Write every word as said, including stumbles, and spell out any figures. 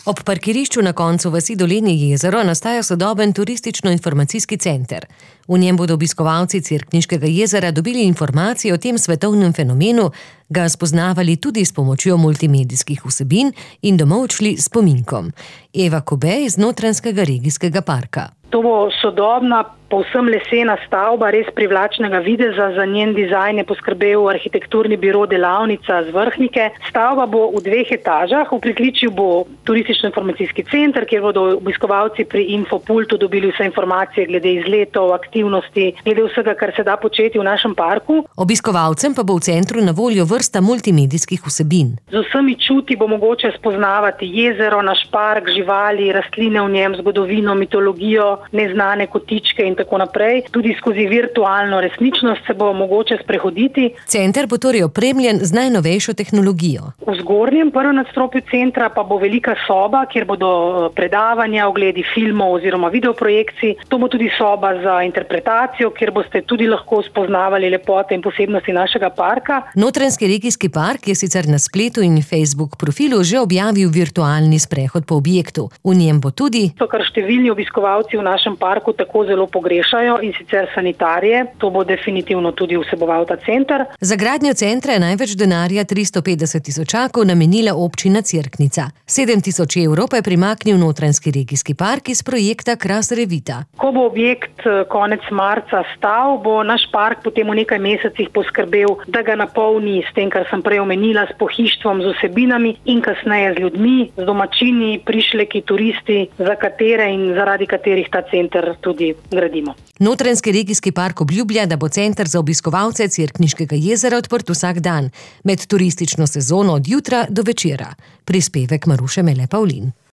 Ob parkirišču na koncu vasi Dolenje jezero nastaja sodoben turistično-informacijski center. V njem bodo obiskovalci Cerkniškega jezera dobili informacije o tem svetovnem fenomenu, ga spoznavali tudi s pomočjo multimedijskih vsebin in domov odšli s spominkom. Eva Kobe iz Notranjskega regijskega parka. To bo sodobna, povsem lesena stavba, res privlačnega videza. Za njen dizajn je poskrbel arhitekturni biro Delavnica z Vrhnike. Stavba bo v dveh etažah. V pritličju bo turistično-informacijski center, kjer bodo obiskovalci pri infopultu dobili vse informacije glede izletov, aktivnosti, glede vsega, kar se da početi v našem parku. Obiskovalcem pa bo v centru na voljo vrsta multimedijskih vsebin. Z vsemi čuti bo mogoče spoznavati jezero, naš park, živali, rastline v njem, zgodovino, mitologijo, neznane kotičke in tako naprej. Tudi skozi virtualno resničnost se bo mogoče sprehoditi. Center bo torej opremljen z najnovejšo tehnologijo. V zgornjem prvem nadstropju centra pa bo velika soba, kjer bodo predavanja, ogledi filmov oziroma videoprojekcij. To bo tudi soba za interpretacijo, kjer boste tudi lahko spoznavali lepote in posebnosti našega parka. Notranjski regijski park je sicer na spletu in Facebook profilu že objavil virtualni sprehod po objektu. V njem bo tudi to, kar številni obiskovalci v našem parku tako zelo pogrešajo, in sicer sanitarije. To bo definitivno tudi vseboval ta center. Za gradnjo centra je največ denarja tristo petdeset tisočakov namenila občina Cerknica. sedem tisoč evrov pa je primaknil Notranjski regijski park iz projekta Kras Revita. Ko bo objekt konec marca stal, bo naš park potem v nekaj mesecih poskrbel, da ga napolni s tem, kar sem prej omenila, s pohištvom, z vsebinami in kasneje z ljudmi, z domačini, prišleki, turisti, za katere in zaradi katerih ta center tudi gradimo. Notranjski regijski park obljublja, da bo center za obiskovalce Cerkniškega jezera odprt vsak dan, med turistično sezono od jutra do večera. Prispevek Maruše Mele Pavlin.